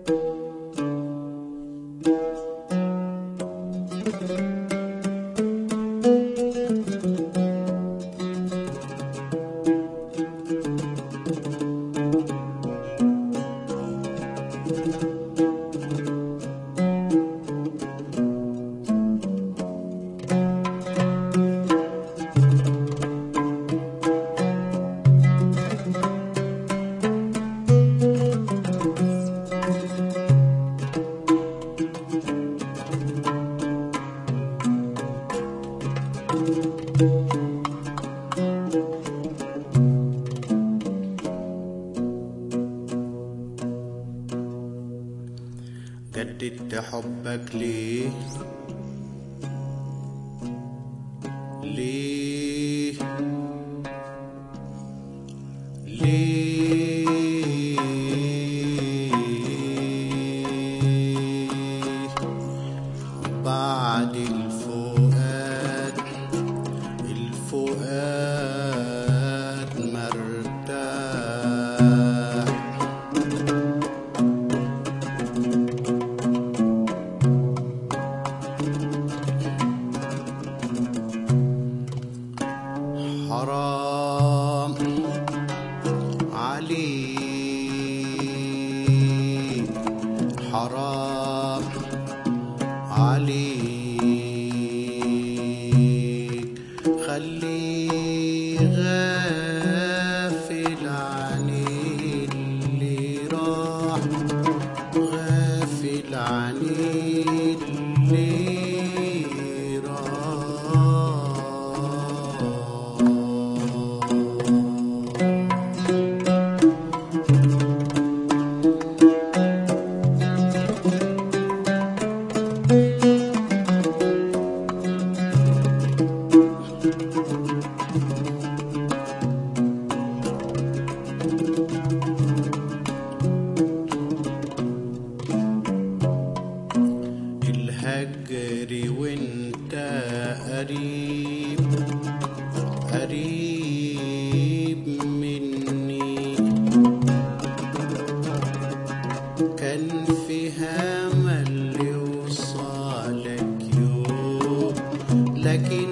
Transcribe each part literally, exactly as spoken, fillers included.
جددت حبك ليه ليه ليه بعد الفؤاد الفؤاد مرتاح حرام عليك حرام عليك خليه غافل عن اللي راح غافل عن اللي الهجري وانت قريب قريب مني كان فيها امل يوصلك يوم لكن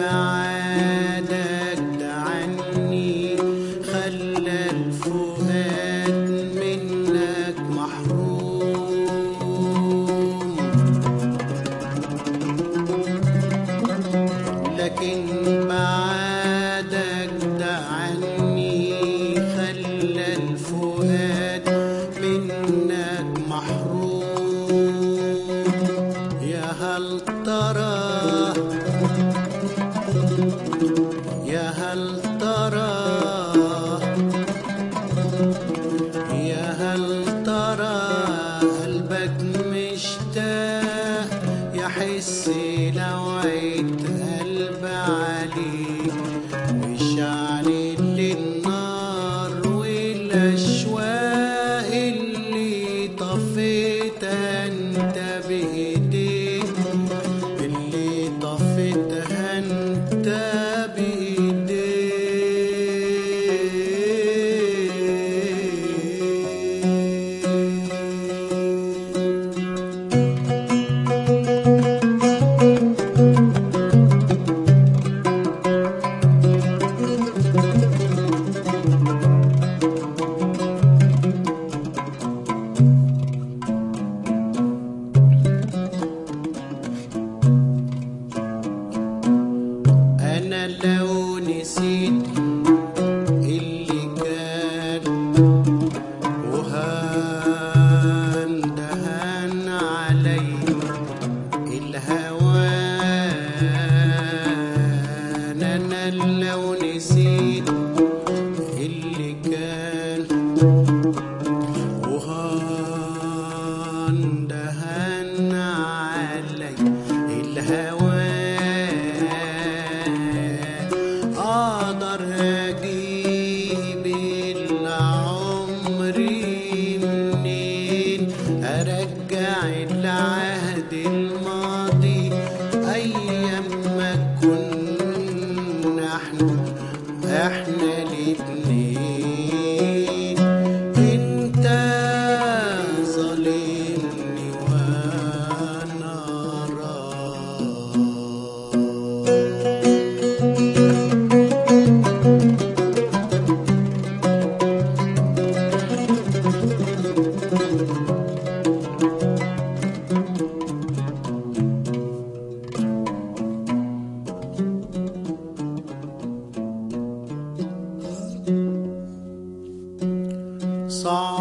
بعدك ده عني خلى الفؤاد منك محروم لكن بعدك ده عني خلى الفؤاد منك محروم يا هل ترى يا هل ترى يا هل ترى قلبك مشتاق يحس لو عيد قلب عليك وشعل النار والاشواق اللي طفيتها انت بايديك اللي طفيتها انت بايديك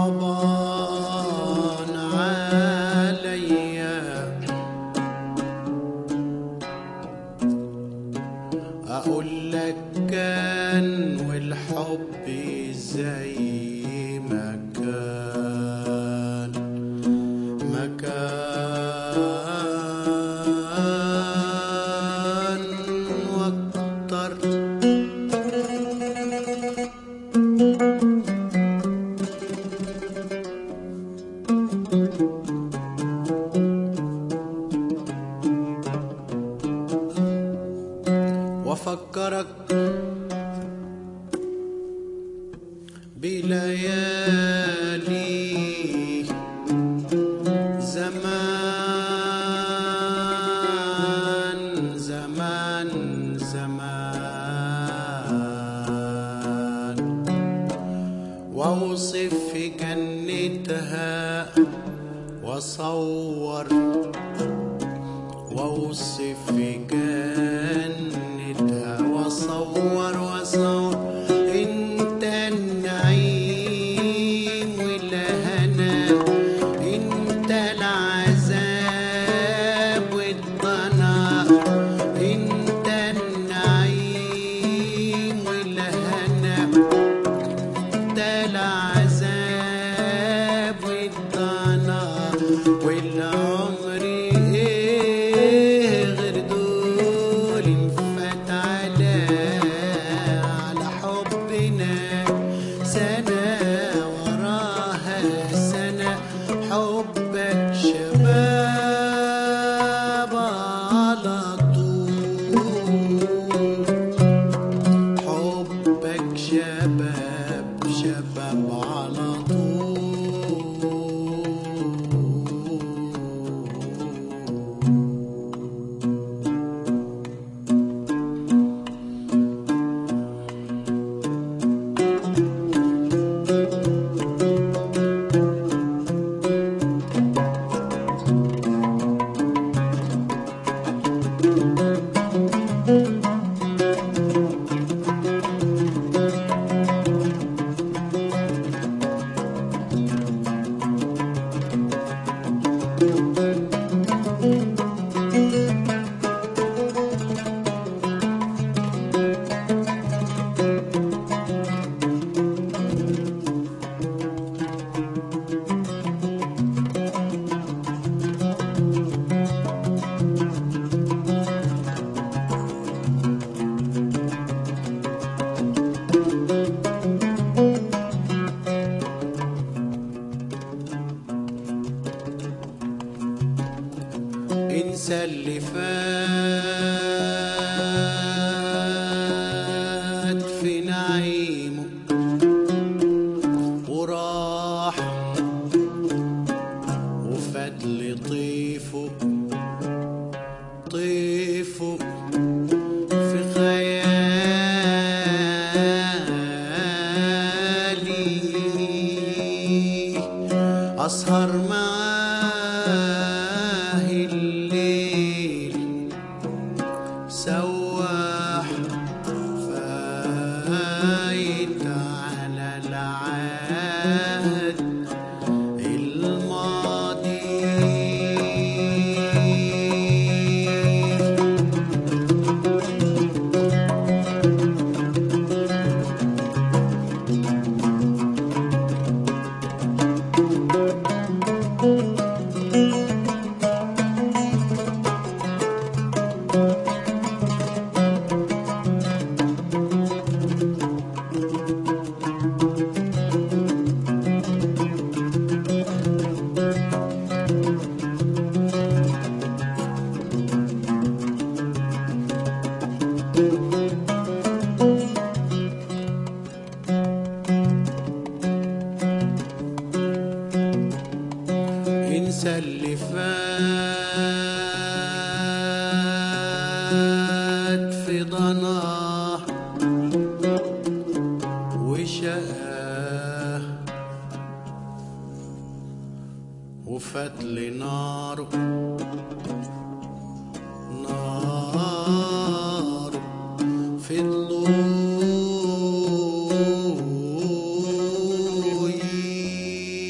صعبان عليا اقول لك كان والحب زي ما كان ما كان واكتر. وافكرك بليالي زمان زمان زمان واوصف في جنتها واصور واوصف في جنتها واصور واصور انت النعيم والهنا انت العذاب والضنا انت النعيم والهنا انت العذاب والضنا والعمر ايه غير دول انفات على على حبنا سنة وراها سنة. حبك شباب على طول حبك شباب شباب على طول. انسى اللي فات في نعيمه وراح وفات لطيفه طيفه في خيالي اسهر معاه الليل سواح فايت على العهد الماضي. انسى اللي فات في ضناه وشقاه وفات لناره نار في الضوء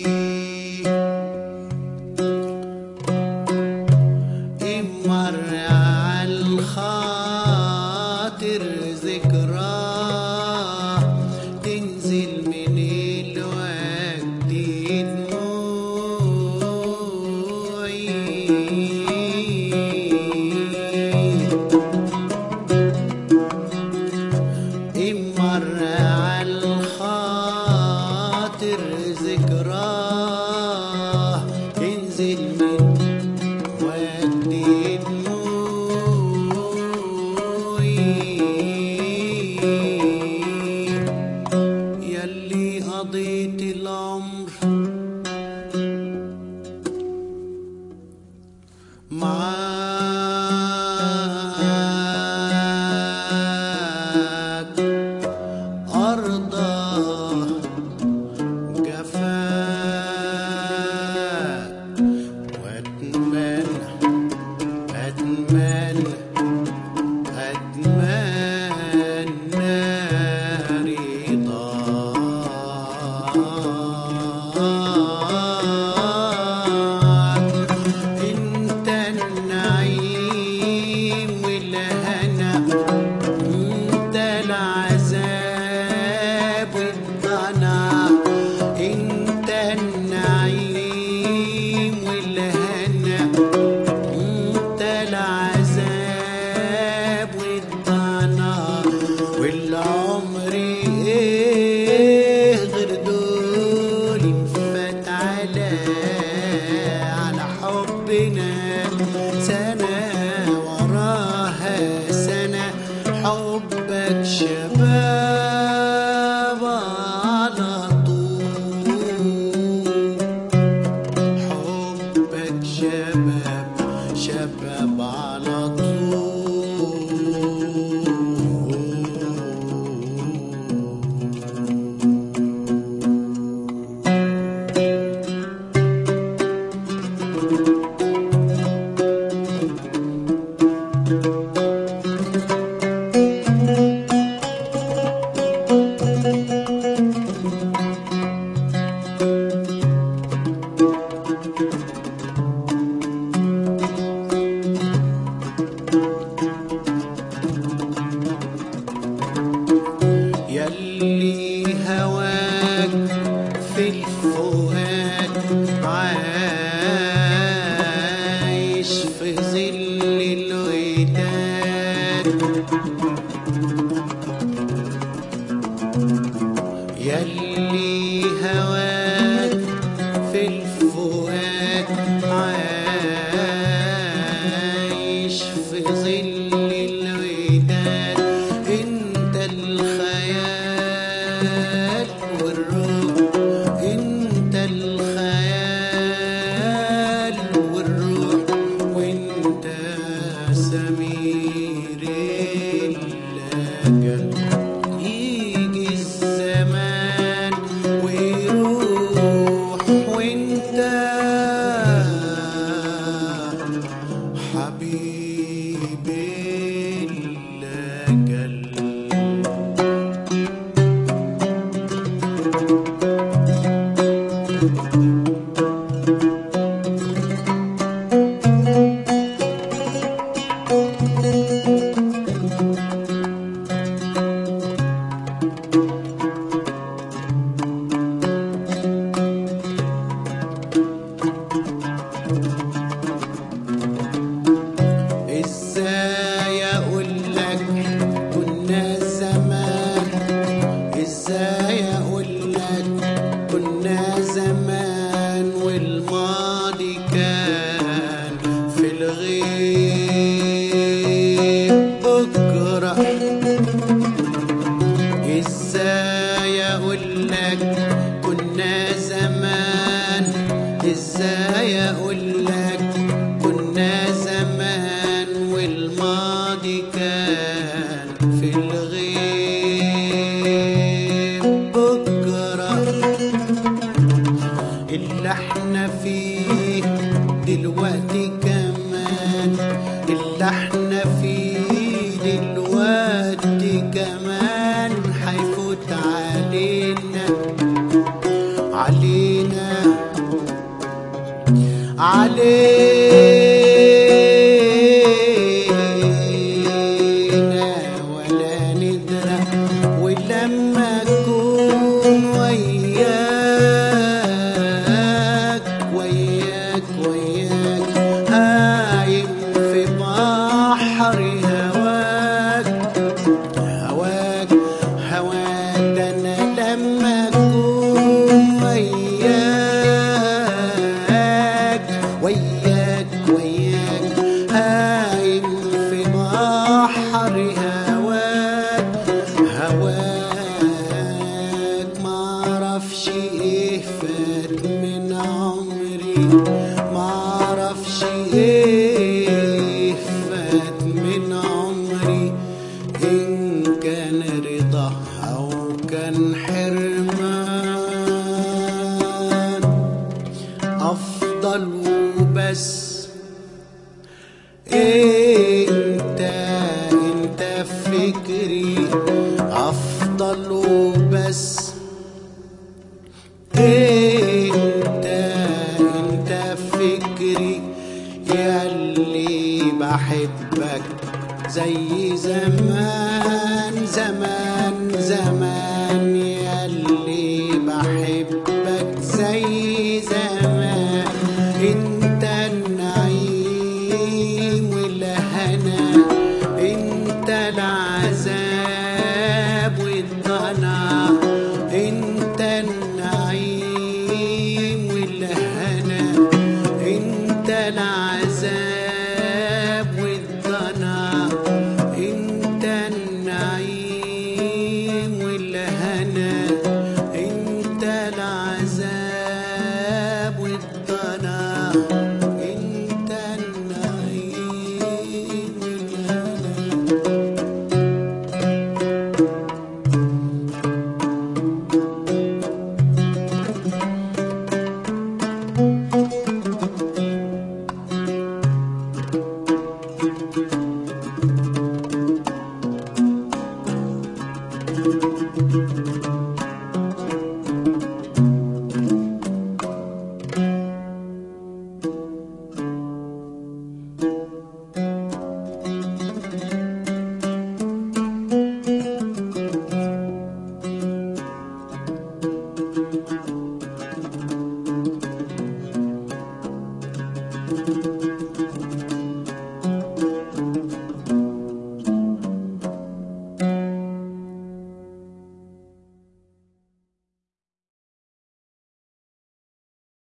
معاك أرضى جفاك وأتمنى أتمنى أتمنى رضاك. انت النعيم والهنا، انت العذاب والضنا. انت النعيم والهنا، انت العذاب والضنا. والعمر ايه غير دول انفات على على حبنا، سنة وراها سنة. حبك شباب على طول، حبك شباب شباب على طول. يلي هواك في الفؤاد عايش في ظل الوداد. يلي هواك في الفؤاد عايش في ظل الوداد. انت الخيال والروح، انت الخيال والروح. وانت سمير اللجل. يجي الزمان ويروح وانت حبيب اللجل. ازاي اقولك كنا زمان، ازاي اقولك كنا زمان. والماضي كان في الغيب بكرة. ازاي اقولك كنا زمان، ازاي اقولك كنا زمان. والماضي كان في الغيب بكرة. اللي احنا فيه دلوقتي كمان، اللي احنا فيه دلوقتي كمان. حيفوت علينا علينا علينا ولا ندرى. ولما اكون وياك وياك وياك هايم في بحر هواك هواك هواك. ده انا لما اكون وياك وياك معرفش ايه فات من عمري، إن كان رضا أو كان حرمان. أفضل وبس انت انت فكري، أفضل وبس انت انت فكري، ياللي بحبك زي زمان زمان زمان.